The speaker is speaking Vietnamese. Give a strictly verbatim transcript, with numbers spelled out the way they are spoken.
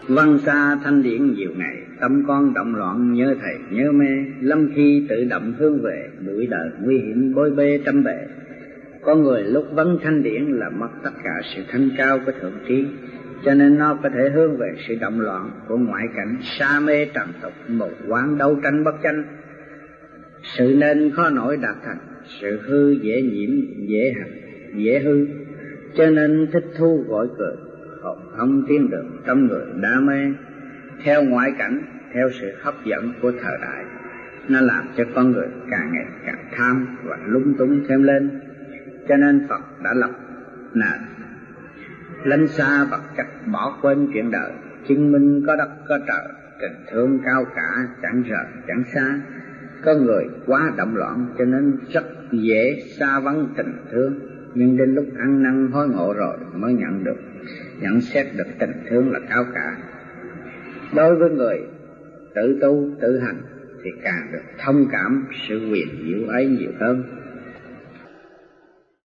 Văn xa thanh điển nhiều ngày, tâm con động loạn nhớ thầy nhớ mê, lâm khi tự động hướng về, đuổi đời nguy hiểm bối bê trăm bề. Con người lúc vấn thanh điển là mất tất cả sự thanh cao của thượng trí, cho nên nó có thể hướng về sự động loạn của ngoại cảnh, sa mê trần tục, một quán đấu tranh bất chánh. Sự nên khó nổi đạt thành, sự hư dễ nhiễm, dễ hành, dễ hư, cho nên thích thu gọi cười, không tiến được trong người đam mê theo ngoại cảnh, theo sự hấp dẫn của thời đại. Nó làm cho con người càng ngày càng tham và lung tung thêm lên. Cho nên Phật đã lập nền lánh xa vật chất, bỏ quên chuyện đời, chứng minh có đất có trời, tình thương cao cả chẳng rời chẳng xa. Có người quá động loạn cho nên rất dễ xa vắng tình thương, nhưng đến lúc ăn năn hối ngộ rồi mới nhận được, nhận xét được tình thương là cao cả. Đối với người tự tu tự hành thì càng được thông cảm sự quyền diệu ấy nhiều hơn.